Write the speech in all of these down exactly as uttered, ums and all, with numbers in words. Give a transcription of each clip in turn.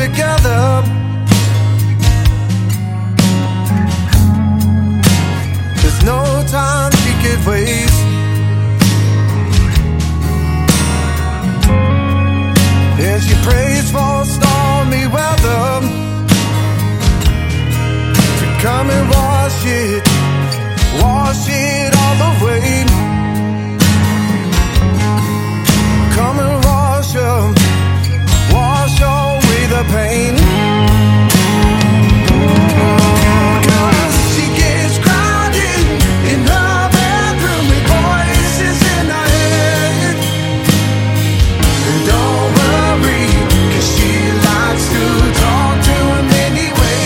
together. There's no time she could waste. And she prays for stormy weather to come and wash it, wash it all away. Come and wash her, wash away the pain. Cause she gets crowded in her bedroom with voices in her head. And don't worry, cause she likes to talk to him anyway.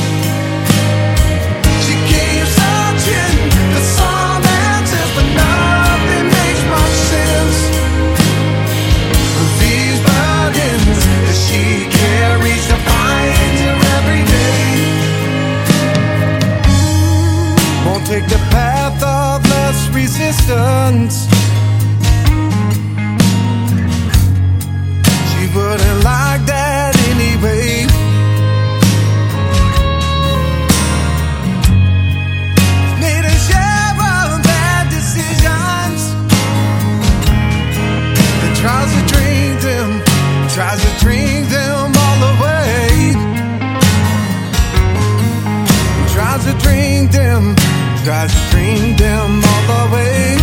She keeps searching for some answers, but nothing makes much sense. These burdens that she carries defines her every day. Won't take the path of less resistance. She wouldn't like that anyway. Made a share of bad decisions and tries to drink them, tries to drink them all away. Tries to drink them, tries to drink them all away.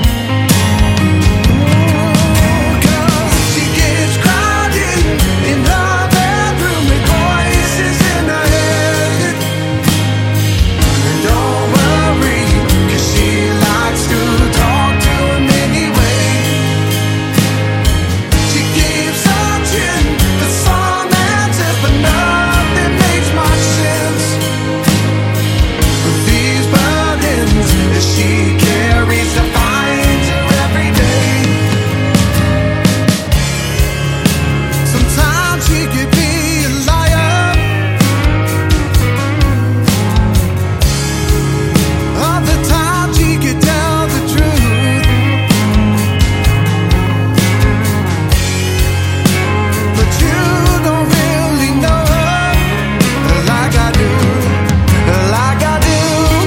Cause she gets crowded in her bedroom with voices in her head. And don't worry, cause she likes to talk to him anyway. She keeps searching for some answers, but nothing makes much sense. These burdens that she carries defines her every day. Sometimes she could be a liar, other times she could tell the truth. But you don't really know her like I do, like I do.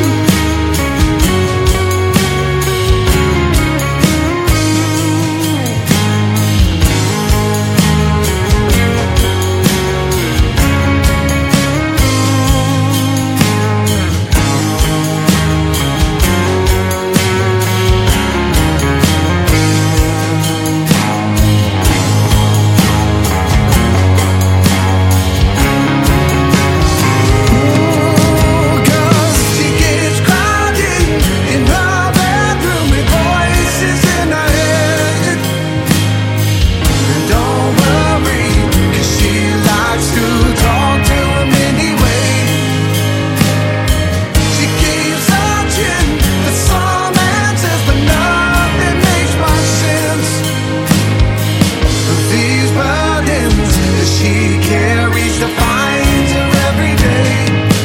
Cause she gets crowded in her bedroom with voices in her head. And don't worry, cause she likes to talk to him anyway. She keeps searching for some answers, but nothing makes much sense. These burdens that she carries defines her every day.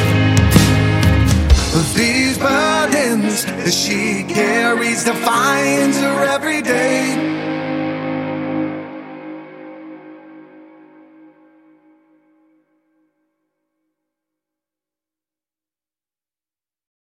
These burdens that she carries defines her every day.